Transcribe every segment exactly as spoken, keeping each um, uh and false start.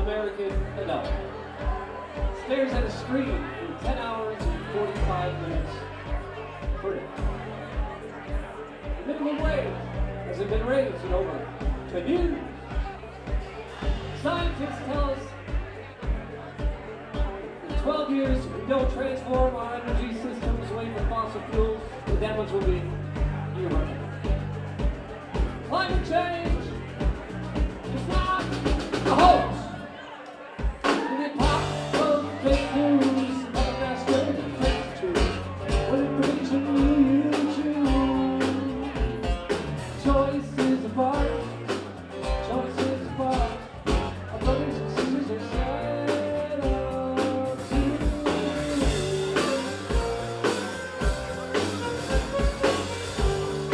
American adult stares at a screen for ten hours and forty-five minutes per day. The minimum wage hasn't been raised in over ten years. Scientists tell us in twelve years, if we don't transform our energy systems away from fossil fuels, the damage will be irreparable. Climate change is not a hoax. In the pop of fake news, another master fake truth. What it brings you, you choose. Choice is a part. Choice is a part. Our brothers and sisters are set up to.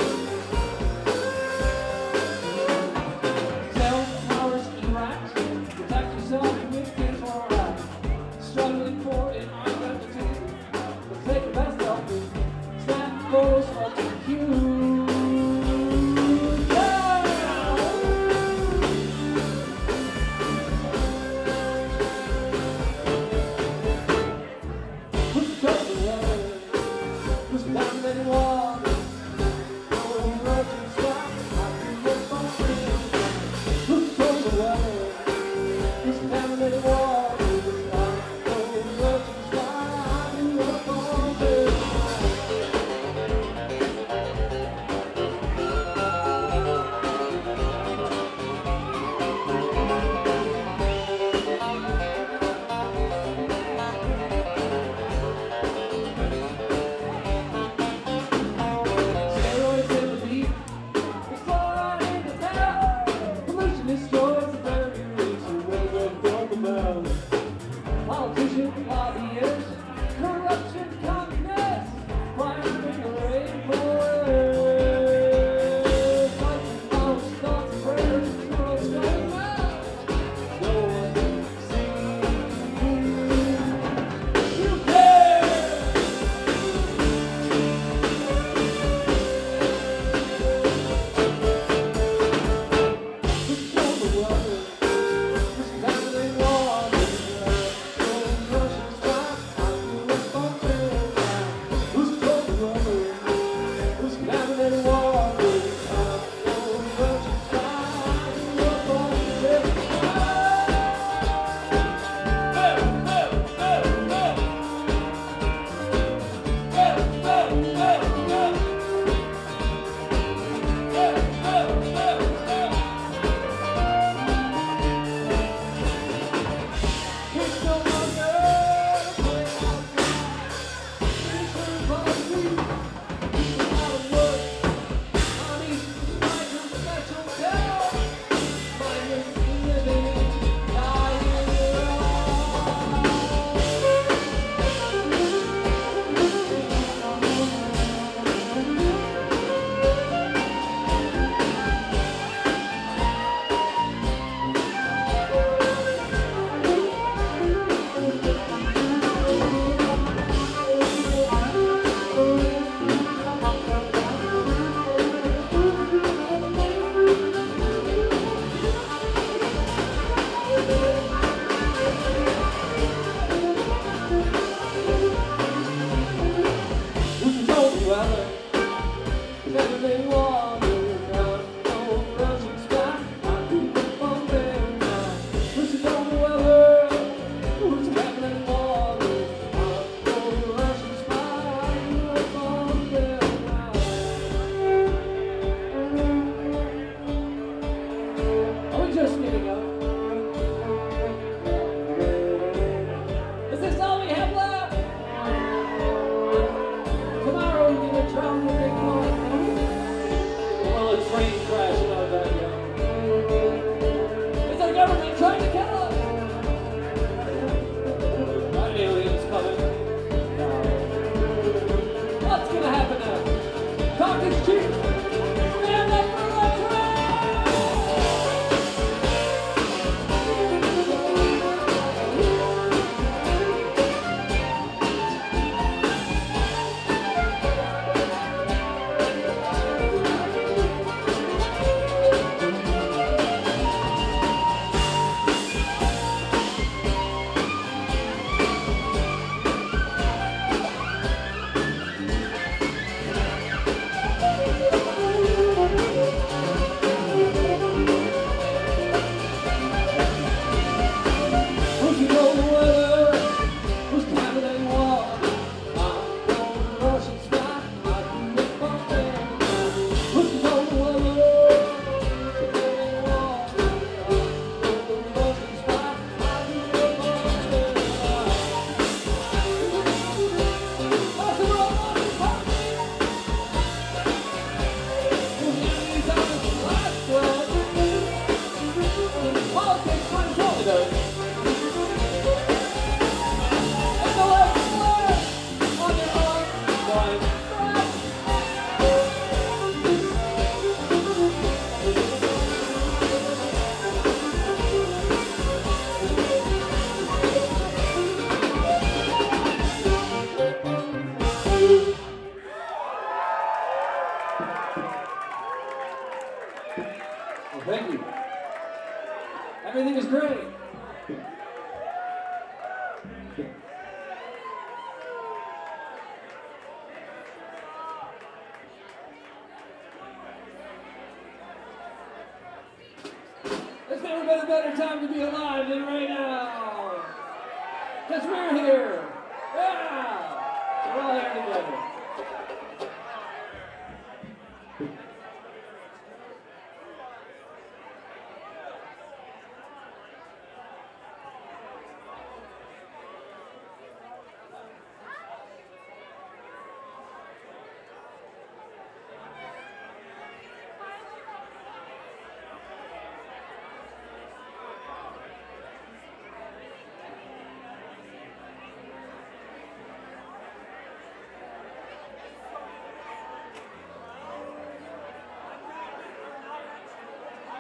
Cell towers erect, Thank you. Everything is great. There's never been a better time to be alive than right now. Because we're here. Yeah! We're all here together.